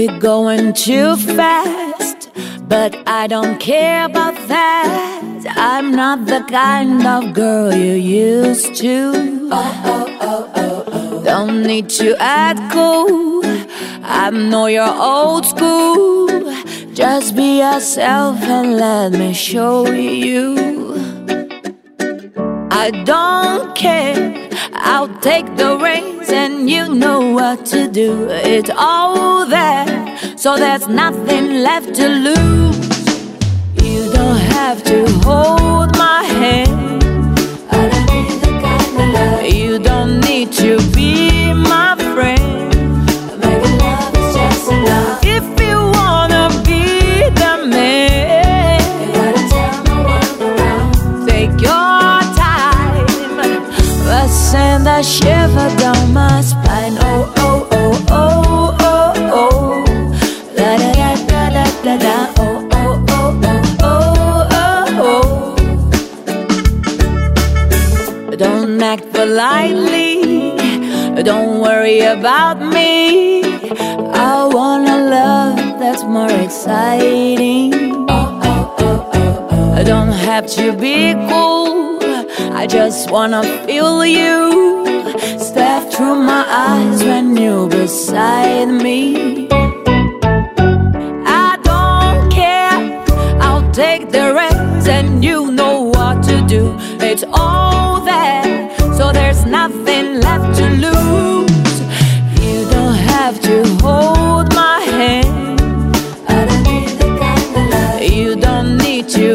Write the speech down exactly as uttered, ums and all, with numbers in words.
We're going too fast, but I don't care about that. I'm not the kind of girl you used to. Oh, oh, oh, oh, oh. Don't need to act cool. I know you're old school. Just be yourself and let me show you. I don't care, I'll take the reins and you know what to do. It's all there, so there's nothing left to lose. You don't have to hold my hand. I don't need the kind of love. You don't need to be my friend. Making love is just enough. If you wanna be the man, you gotta tell me what around. Take your send a shiver down my spine. Oh, oh, oh, oh, oh, oh. La da da da da da da. Oh, oh, oh, oh, oh, oh. Don't act politely. Don't worry about me. I want a love that's more exciting. Oh, oh, oh, oh, oh. I don't have to be cool. I just wanna feel you. Step through my eyes when you're beside me. I don't care, I'll take the reins and you know what to do. It's all there, so there's nothing left to lose. You don't have to hold my hand. I don't need the kind of love. You don't need to